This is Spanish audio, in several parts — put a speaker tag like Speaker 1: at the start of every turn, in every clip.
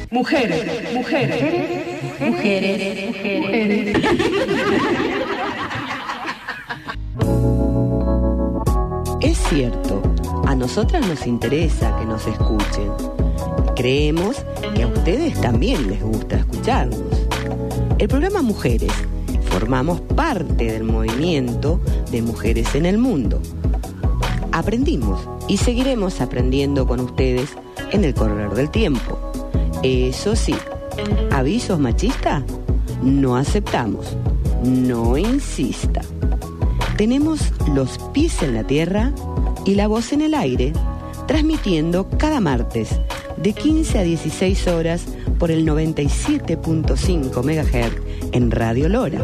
Speaker 1: Mujeres, mujeres, mujeres, mujeres.
Speaker 2: Es cierto, a nosotras nos interesa que nos escuchen. Creemos que a ustedes también les gusta escucharnos. El programa Mujeres, formamos parte del movimiento de mujeres en el mundo. Aprendimos y seguiremos aprendiendo con ustedes en el correr del tiempo. Eso sí, avisos machistas no aceptamos. No insista. Tenemos los pies en la tierra y la voz en el aire, transmitiendo cada martes de 15 a 16 horas por el 97.5 MHz en Radio Lora.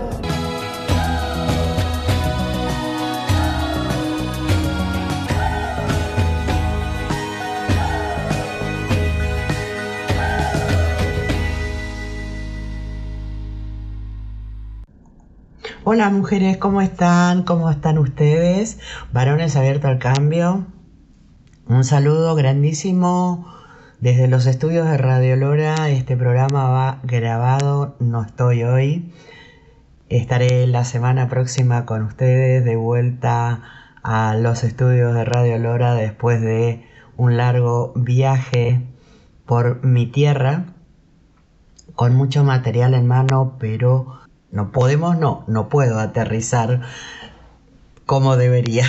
Speaker 3: Hola mujeres, ¿cómo están? ¿Cómo están ustedes? Varones abiertos al cambio. Un saludo grandísimo desde los estudios de Radio Lora. Este programa va grabado, no estoy hoy. Estaré la semana próxima con ustedes de vuelta a los estudios de Radio Lora después de un largo viaje por mi tierra con mucho material en mano, pero no puedo aterrizar como debería.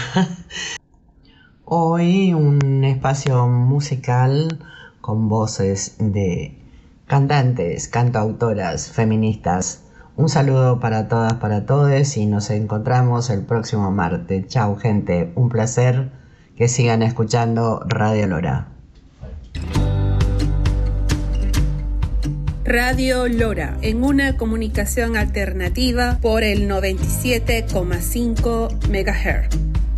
Speaker 3: Hoy un espacio musical con voces de cantantes, cantautoras, feministas. Un saludo para todas, para todos y nos encontramos el próximo martes. Chau gente, un placer que sigan escuchando Radio Lora.
Speaker 4: Radio Lora, en una comunicación alternativa por el 97,5 MHz.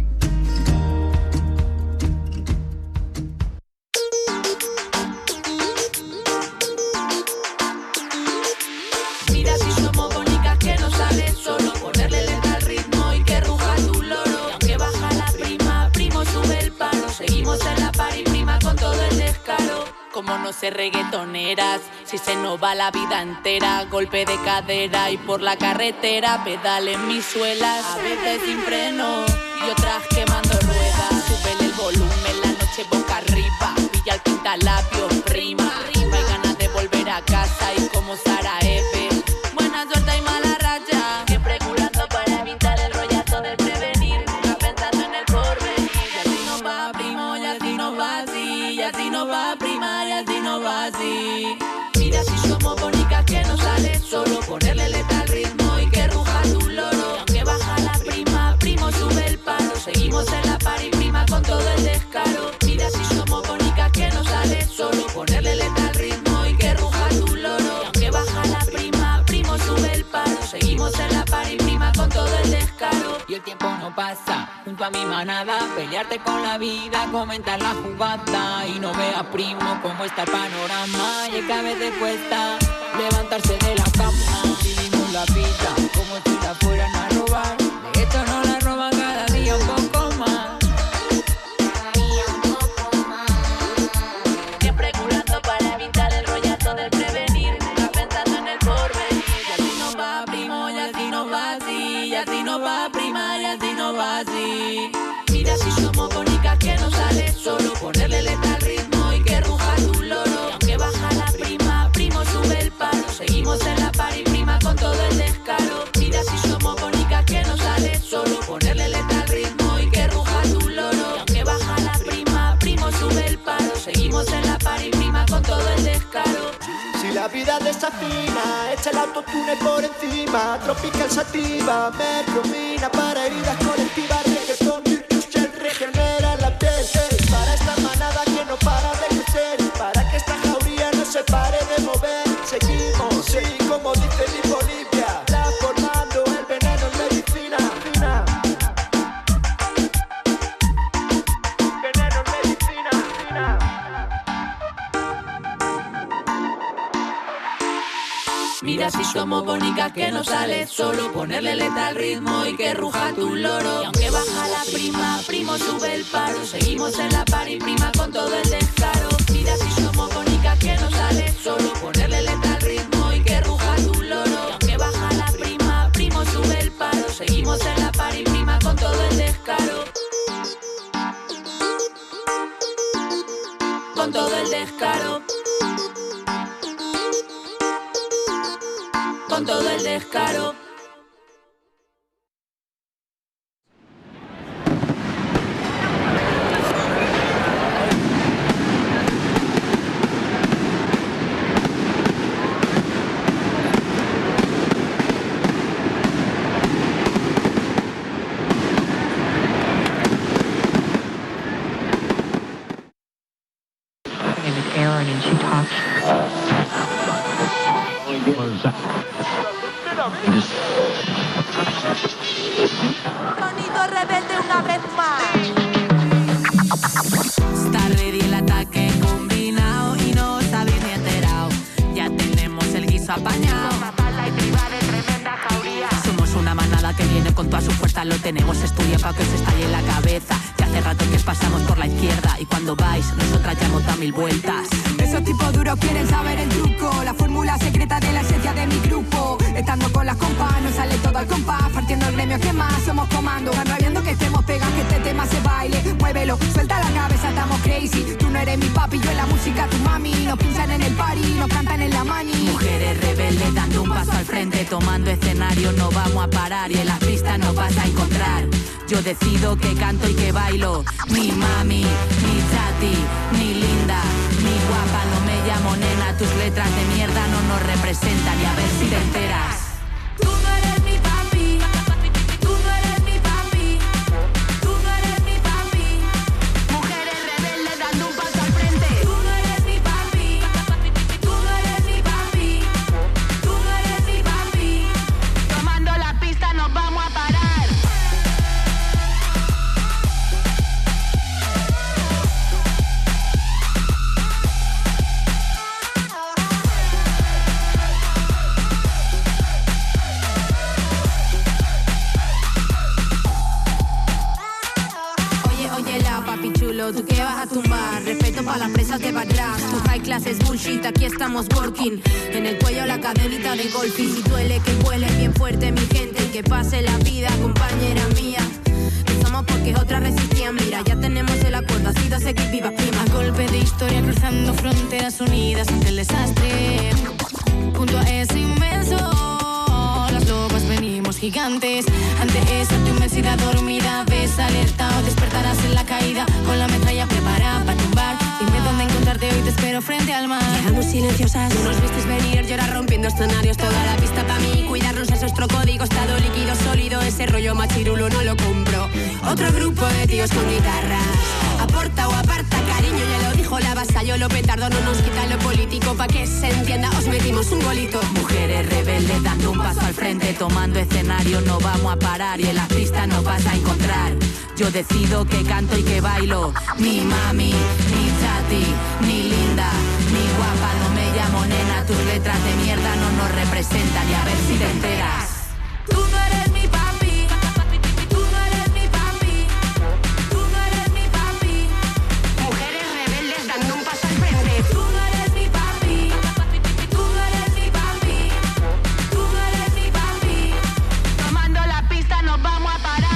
Speaker 5: Mira si somos bonitas que no sale solo ponerle letra al ritmo y que ruja tu loro. Y aunque baja la prima, primo sube el palo. Seguimos en la par y prima con todo el descaro. Como no ser reggaetoneras, si se nos va la vida entera, golpe de cadera y por la carretera pedalen mis suelas, a veces sin freno y otras quemando ruedas. Súbele el volumen, la noche boca arriba, pilla el pintalabios, prima. No hay ganas de volver a casa y como Sara Eve, buena suerte y mala racha, siempre culando para evitar el rollazo del prevenir, nunca pensando en el porvenir. Y así no va, primo, y así no va así, y así no va, prima, y así no va así. Mira si somos bonitas que no sale solo ponerle letra al ritmo y que ruja tu loro. Y aunque baja la prima, primo sube el palo. Seguimos en la par y prima con todo el descaro. Mira si somos bonitas que no sale solo ponerle letra al ritmo y que ruja tu loro. Y aunque baja la prima, primo sube el palo. Seguimos en la par y prima con todo el descaro.
Speaker 6: Y el tiempo no pasa junto a mi manada, pelearte con la vida, comentar la jugada y no vea primo cómo está el panorama. Y cada vez te cuesta levantarse de la cama. Vivimos la vida como si la fueran a robar. De esto no la roban cada día un poco más.
Speaker 5: Siempre culando para evitar el rollazo del prevenir, nunca pensando en el porvenir. Y así no va, primo, y así no va así, y así no va, prima, y así no va así. Mira si somos bonitas que no sale solo ponerle letra al ritmo y que ruja tu loro. Y aunque baja la prima, primo sube el palo. Seguimos en la par y prima con todo el descaro. Mira si somos bonitas que no sale solo ponerle letra al ritmo y que ruja tu loro. Y aunque baja la prima, primo sube el palo. Seguimos en la par y prima con todo el descaro.
Speaker 7: Si la vida desafina, echa el autotune por encima. Tropical sativa, mercromina para heridas colectivas. Reggaetón, virtus, gel, regenera la piel. Para esta manada que no para de crecer, para que esta jauría no se pare de mover. Seguimos, sí, como dice mi Bolivia, transformando el veneno en medicina. Veneno en medicina.
Speaker 5: Mira si somos bonitas que no sale solo ponerle letra al ritmo y que ruja tu loro. Y aunque baja la prima, primo sube el paro. Seguimos en la par y prima con todo el descaro. Mira si somos bonitas que no sale solo con todo el descaro. Con todo el descaro.
Speaker 1: Aaron and she talks.
Speaker 5: Sonido rebelde una vez más.
Speaker 6: Está ready el ataque combinado y no os habéis ni enterado. Ya tenemos el guiso apañado. Somos una manada que viene con toda su fuerza. Lo tenemos estudiado para que os estalle en la cabeza. Ya hace rato que pasamos por la izquierda y cuando vais, nosotras ya hemos dado 1000 vueltas.
Speaker 8: Esos tipos duros quieren saber el truco, la fórmula secreta de la esencia de mi grupo. Estando con las compas, nos sale todo al compás, partiendo el gremio que más somos comando. Están rabiando que estemos pegados, que este tema se baile. Muévelo, suelta la cabeza, estamos crazy. Tú no eres mi papi, yo en la música tu mami. Nos pinchan en el party, nos cantan en la mani.
Speaker 6: Mujeres rebeldes dando un paso al frente, tomando escenario, no vamos a parar y en las pistas nos vas a encontrar. Yo decido que canto y que bailo. Ni mami, ni chati, ni linda, ni guapa, no me llamo nena. Tus letras de mierda no nos representan y a ver si te enteras.
Speaker 5: Tú no eres mi papi. Tú no eres mi papi. Tú no eres mi papi.
Speaker 8: Mujeres rebeldes dando un paso al frente.
Speaker 5: Tú no eres mi papi. Tú no eres mi papi. Tú no eres mi papi.
Speaker 8: Tomando la pista nos vamos a parar.
Speaker 9: ¿Tú qué vas a tumbar? Respeto para las presas de barras. Tu high class es bullshit, aquí estamos working. En el cuello la cadenita de golfing. Si duele que vuele bien fuerte mi gente. Que pase la vida, compañera mía. Somos porque otras resistían. Mira, ya tenemos el acuerdo, así dos seguir vivas prima.
Speaker 10: A golpe de historia cruzando fronteras unidas ante el desastre. Junto a ese inmenso, las lobas venimos gigantes. Ante esa tu inmensidad dormida, ves alerta o despertarás en la caída. Con la metralla preparada para tumbar. Dime dónde encontrarte hoy, te espero frente al mar.
Speaker 11: Llegamos silenciosas,
Speaker 10: no nos vistes venir, llorar rompiendo escenarios. Toda la pista para mí, cuidarnos es nuestro código. Estado líquido, sólido, ese rollo machirulo no lo compro. Otro grupo de tíos con guitarras. Aporta o aparta, cariño, ya lo dijo la vasallo. Lo petardo no nos quita lo político. Pa' que se entienda, os metimos un golito.
Speaker 6: Mujeres rebeldes dando un paso al frente, tomando escenario, no vamos a parar y en las pistas nos vas a encontrar. Yo decido que canto y que bailo. Ni mami, ni chati, ni linda, ni guapa, no me llamo nena. Tus letras de mierda no nos representan y a ver si te enteras.
Speaker 5: Tú no eres mi papi. Tú no eres mi papi. Tú no eres mi papi.
Speaker 8: Mujeres rebeldes dando un paso al frente.
Speaker 5: Tú no eres mi papi. Tú no eres mi papi. Tú no eres mi papi.
Speaker 8: Tomando la pista nos vamos a parar.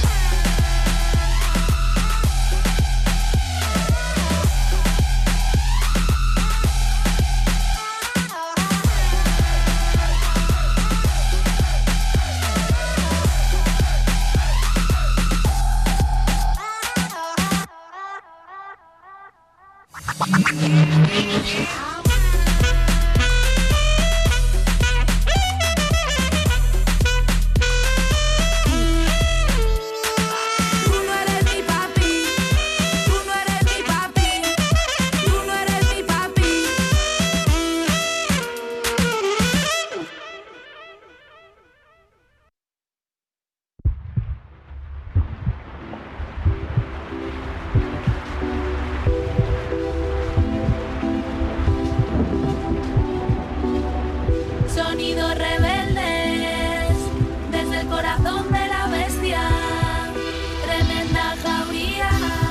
Speaker 5: Sonidos rebeldes desde el corazón de la bestia, tremenda jauría.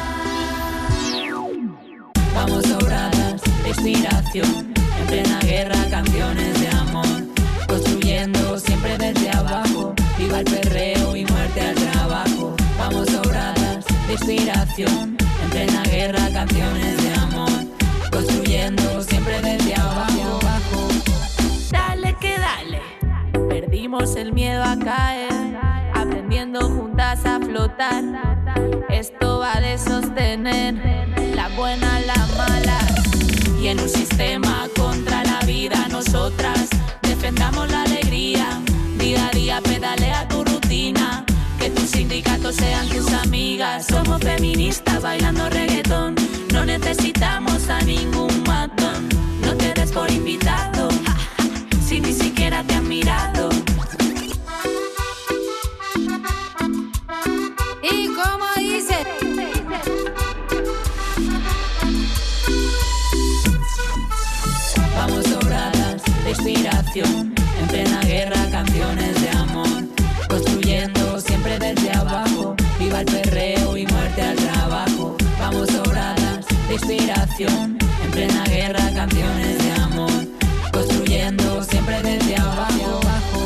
Speaker 6: Vamos sobradas de inspiración, en plena guerra canciones de amor, construyendo siempre desde abajo. Viva el perreo y muerte al trabajo. Vamos sobradas de inspiración, en plena guerra canciones de amor,
Speaker 5: explotar. Esto va de sostener la buena, la mala. Y en un sistema contra la vida, nosotras defendamos la alegría. Día a día pedalea tu rutina, que tus sindicatos sean tus amigas. Somos feministas bailando reggaetón, no necesitamos a ningún matón. No te des por invitado, si ni siquiera te han mirado.
Speaker 9: ¿Y cómo dice?
Speaker 5: Vamos sobradas de inspiración, en plena guerra canciones de amor, construyendo siempre desde abajo. Viva el perreo y muerte al trabajo. Vamos sobradas de inspiración, en plena guerra canciones de amor, construyendo siempre desde abajo.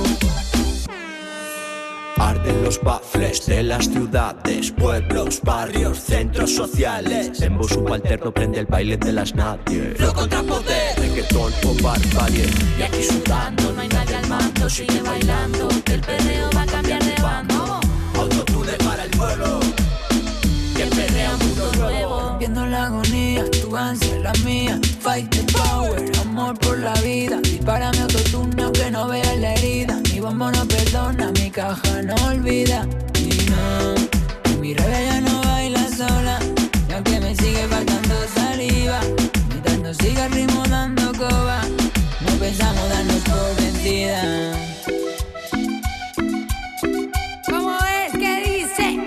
Speaker 11: Arden los baffles de las ciudades, pueblos, barrios, centros sociales. Tembo subalterno prende el baile de las nadie. Flow contra poder, reggaetón o barbarie. Y aquí sudando, no hay nadie al mando. Sigue bailando, que el perreo va a cambiar de bando. Autotune para el pueblo, que perrea un mundo nuevo.
Speaker 5: Viendo la agonía, tu ansia, la mía. Fight the power, amor por la vida. Dispárame autotune aunque no vea la herida. Mi bombo no perdona, mi caja no olvida. Y no, mi rabia ya no baila sola. Y aunque me sigue faltando saliva, mientras nos siga el ritmo dando coba, no pensamos darnos por vencida.
Speaker 9: ¿Cómo es que dice?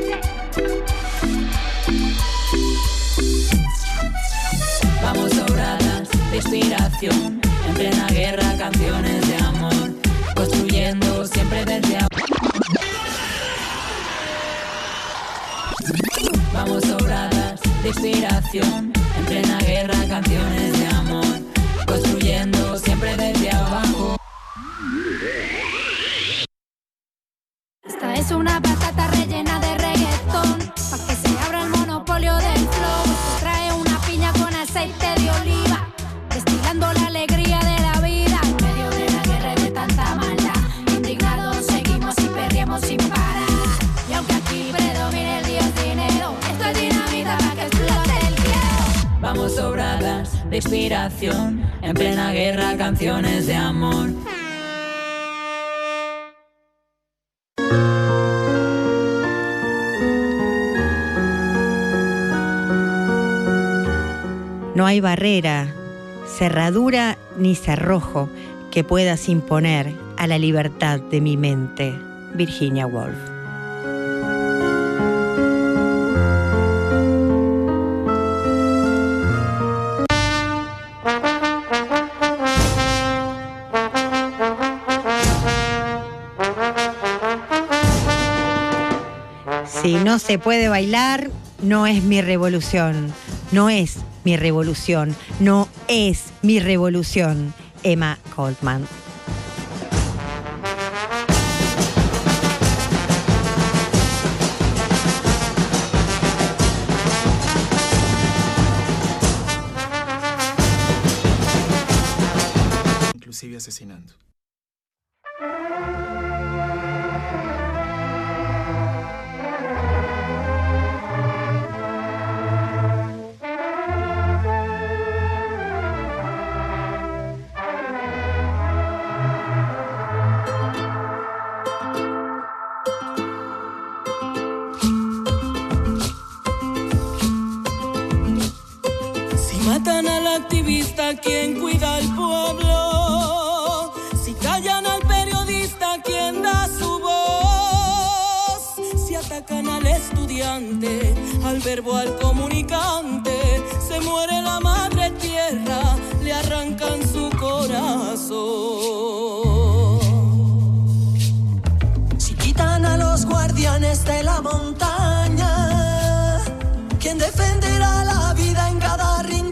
Speaker 5: Vamos sobradas de inspiración, en plena guerra canciones de amor, construyendo siempre desde abajo. Vamos sobradas de inspiración, en plena guerra canciones de amor, construyendo siempre desde abajo.
Speaker 9: Esta es una patata rellena de reggaetón, pa' que se abra el monopolio del flow. Esto trae una piña con aceite de oliva, destilando la alegría de la vida. En medio de la guerra y de tanta maldad, indignados seguimos y perreamos sin parar. Y aunque aquí predomine el dios dinero, esto es dinamita para que explote el cielo.
Speaker 5: Vamos sobradas de inspiración, en plena guerra canciones de amor.
Speaker 12: No hay barrera, cerradura ni cerrojo que puedas imponer a la libertad de mi mente. Virginia Woolf. Si no se puede bailar, no es mi revolución. No es mi revolución. No es mi revolución. Emma Goldman.
Speaker 13: Inclusive asesinando.
Speaker 14: Matan al activista, quien cuida al pueblo. Si callan al periodista, quien da su voz. Si atacan al estudiante, al verbo, al comunicante. Se muere la madre tierra, le arrancan su corazón.
Speaker 7: Si quitan a los guardianes de la montaña, ¿quién defenderá la vida en cada rincón?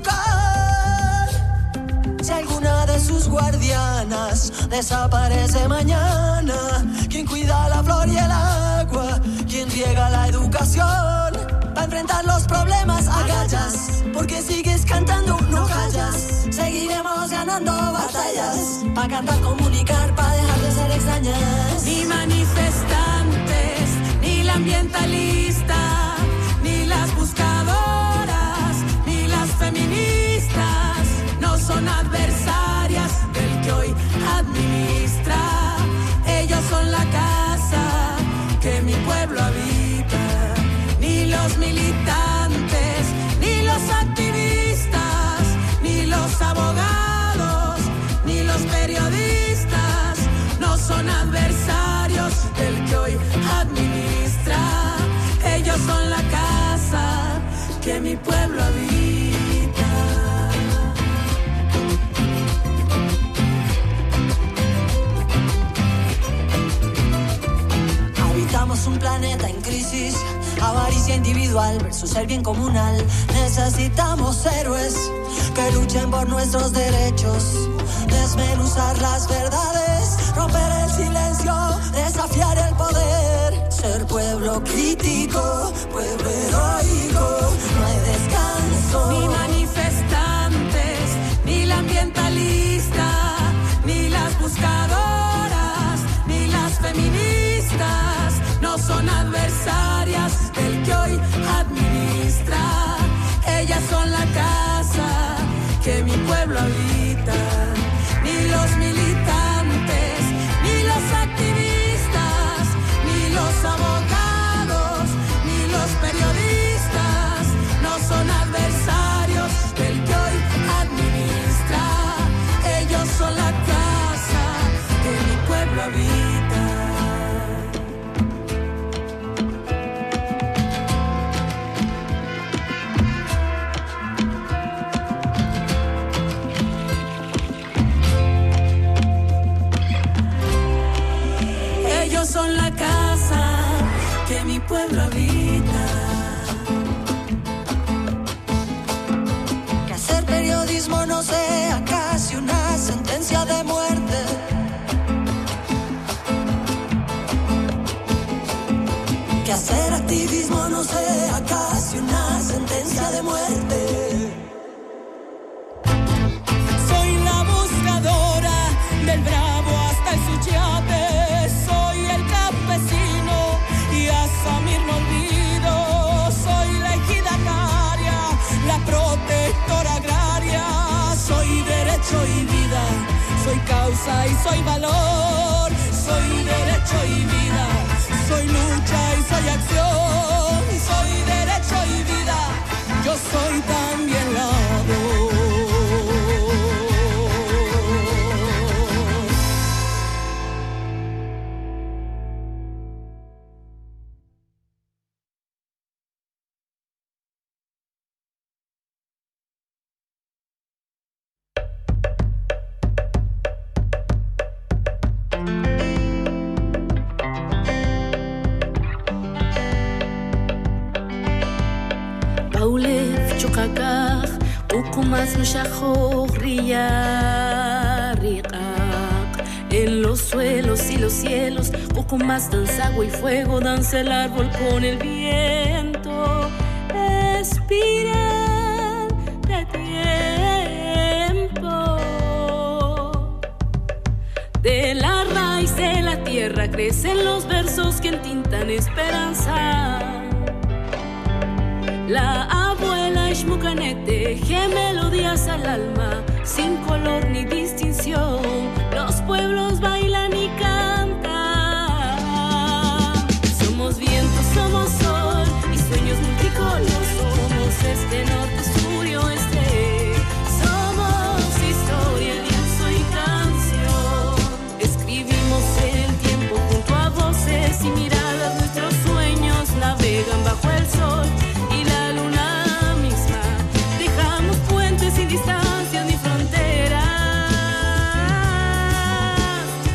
Speaker 7: Si alguna de sus guardianas desaparece mañana, ¿quién cuida la flor y el agua? ¿Quién riega la educación? Para enfrentar los problemas agallas, porque sigues cantando, no callas. Seguiremos ganando batallas, para cantar, comunicar, para dejar de ser extrañas.
Speaker 5: Ni manifestantes, ni la la ambientalista, ni las buscadoras, ni las feministas, no son adversarias del que hoy administra. Ellos son la casa que mi pueblo habita, ni los militantes, ni los activistas, ni los abogados, ni los periodistas, no son adversarios del que hoy administra. Ellos son la casa que mi pueblo habita.
Speaker 13: Habitamos un planeta en crisis, avaricia individual versus el bien comunal. Necesitamos héroes que luchen por nuestros derechos, desmenuzar las verdades, romper el silencio, desafiar el poder, ser pueblo crítico, pueblo heroico, no hay descanso.
Speaker 5: Ni manifestantes, ni la ambientalista, ni las buscadoras, ni las feministas, no son adversarias del que hoy administra. Ellas son la casa que mi pueblo habita. Ni los militantes, ni los activistas, ni los abogados, ni los periodistas, no son adversarios del que hoy administra. Ellos son la casa que mi pueblo habita. Ellos son la casa que mi pueblo habita.
Speaker 13: Que hacer periodismo no sea casi una sentencia de muerte. Que hacer activismo no sea casi una sentencia de muerte.
Speaker 14: Soy la buscadora del bravo hasta el suchiate. Soy el campesino y a Samir no olvido. Soy la ejidataria, la protectora agraria. Soy derecho y vida, soy causa y soy valor. Soy derecho y vida, soy lucha y soy acción. Soy derecho y vida, yo soy también la voz.
Speaker 15: En los suelos y los cielos, poco más danza agua y fuego, danza el árbol con el viento. Espiral de tiempo. De la raíz de la tierra crecen los versos que entintan esperanza. La abuela Ishmucanet teje melodías al alma, sin color ni distinción. Los pueblos bailan y cantan. Somos viento, somos sol y sueños multicolores. Somos este, norte, sur y oeste. Somos historia, lienzo y canción. Escribimos el tiempo junto a voces y miradas. Nuestros sueños navegan bajo el sol. Sin distancias ni fronteras,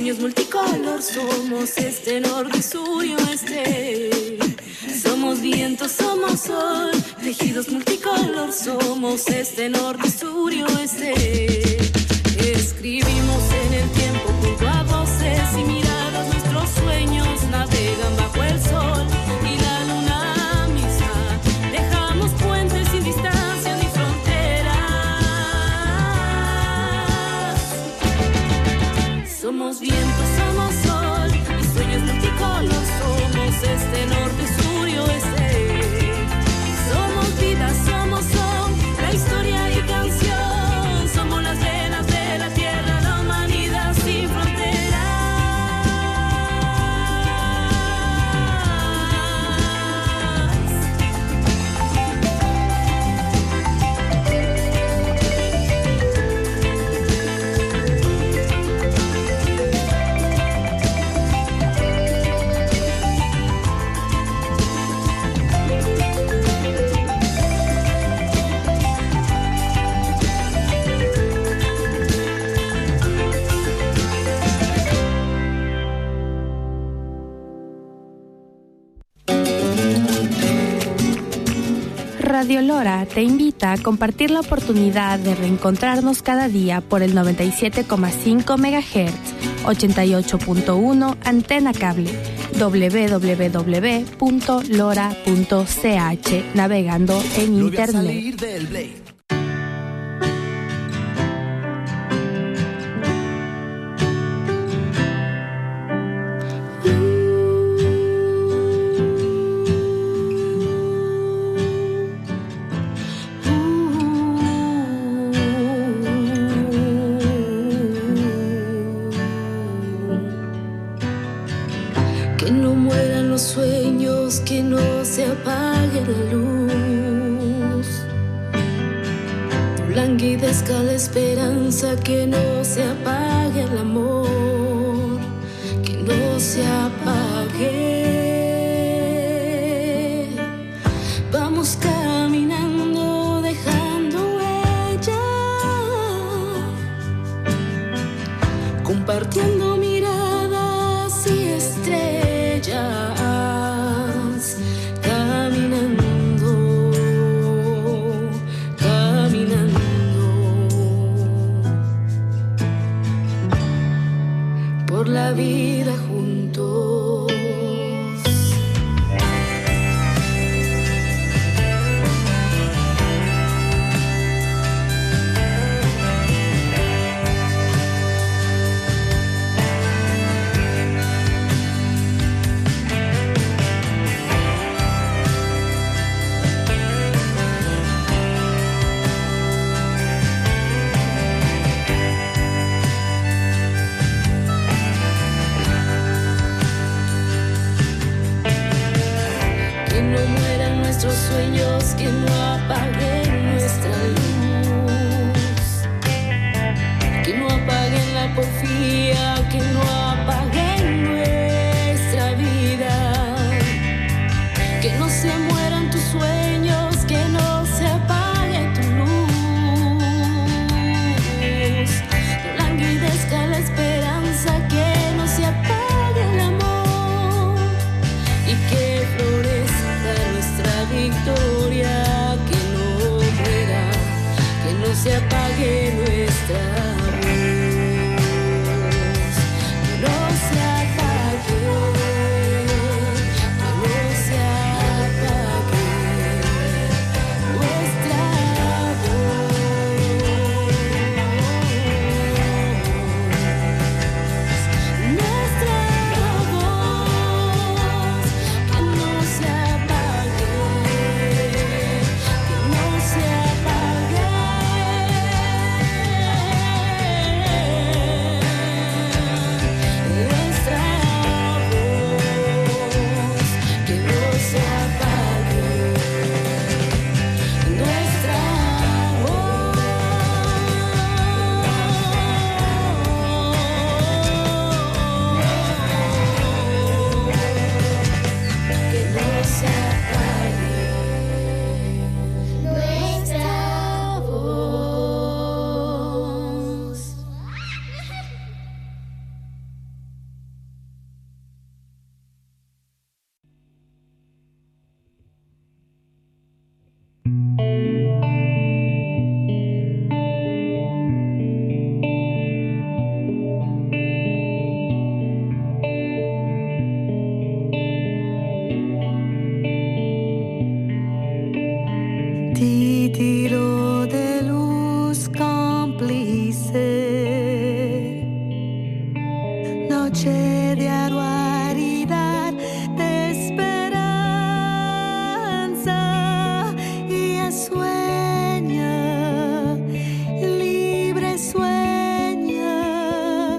Speaker 15: sueños multicolor, somos este, norte, sur y oeste. Somos viento, somos sol, tejidos multicolor, somos este, norte, sur y oeste. Escribimos en el tiempo junto a voces y miradas, nuestros sueños navegan bajo el sol y la luna misma. Dejamos puentes sin distancia ni fronteras. Somos viento, somos sol y sueños multicolor, somos este, norte, sur y oeste. Somos vida, somos son, la historia y canción, somos las venas de la tierra, la humanidad sin fronteras.
Speaker 16: Radio Lora te invita a compartir la oportunidad de reencontrarnos cada día por el 97,5 MHz, 88.1 Antena Cable, www.lora.ch, navegando en internet.
Speaker 15: Que no mueran los sueños, que no se apague la luz. No languidezca la esperanza, que no se apague el amor, que no se apague. Vamos caminando, dejando huella, compartiendo miradas y estrellas, caminando, caminando, por la vida juntos. Que no mueran nuestros sueños, que no apaguen nuestra luz, que no apaguen la porfía, que no apaguen nuestra vida, que no se mueran tus sueños, que no se apague tu luz, no languidezca la esperanza, que no se apague el amor y que florezca nuestra victoria, que no
Speaker 13: noche de anualidad, de esperanza, y ella sueña, libre sueña,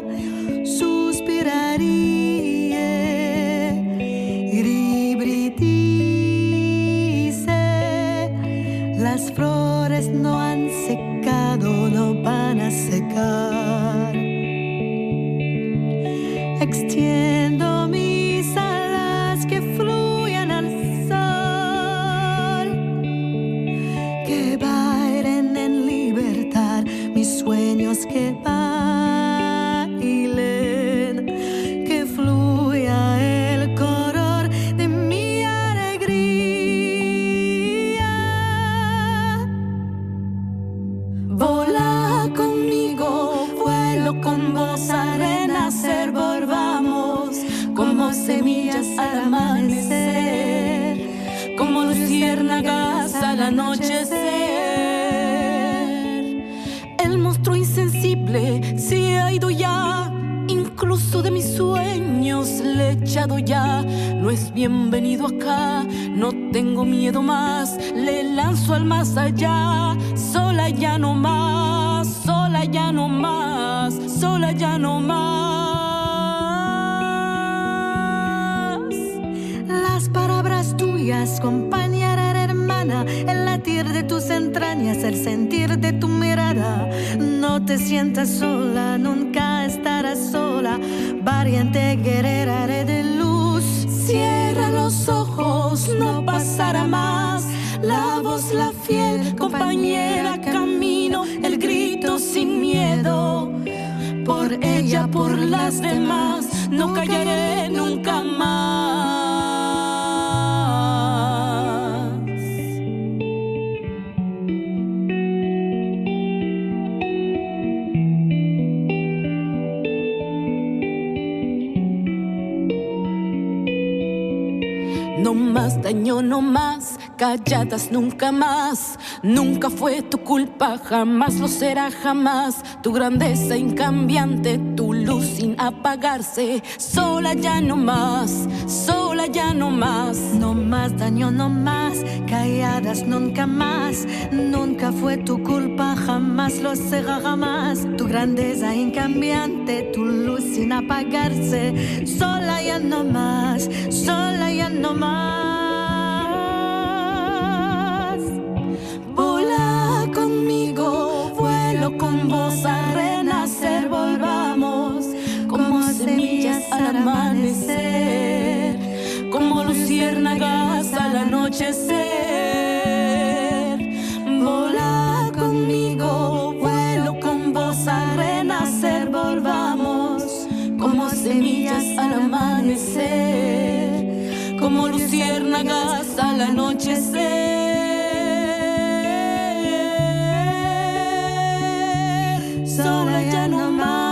Speaker 13: suspiraría, y dice, las flores no han secado, no van a secar. Extiendo mis alas que fluyan al sol, que bailen en libertad mis sueños, que bailen, que fluya el color de mi alegría. Vola conmigo, vuelo con vos a renacer, volvamos como semillas al amanecer, como luciérnagas al anochecer. El monstruo insensible se ha ido ya, incluso de mis sueños le he echado ya. No es bienvenido acá, no tengo miedo más, le lanzo al más allá. Sola ya no más, sola ya no más, sola ya no más. Las palabras tuyas, compañera hermana, el latir de tus entrañas, el sentir de tu mirada. No te sientas sola, nunca estarás sola, valiente guerrera de luz. Cierra los ojos, no pasará más. La voz, la fiel compañera, camino, el grito sin miedo. Por ella, por las demás, no callaré nunca más. No más daño, no más, calladas nunca más. Nunca fue tu culpa, jamás lo será jamás. Tu grandeza incambiante, tu luz sin apagarse. Sola ya no más, sola ya no más. No más daño, no más, calladas nunca más. Nunca fue tu culpa, jamás lo será jamás. Tu grandeza incambiante, tu luz sin apagarse. Sola ya no más, sola ya no más. Vola conmigo, vuelo con vos a renacer, volvamos como semillas al amanecer, como luciérnagas al anochecer. Vola conmigo, vuelo con vos a renacer, volvamos como semillas al amanecer, como luciérnagas al anochecer. Sola ya no más.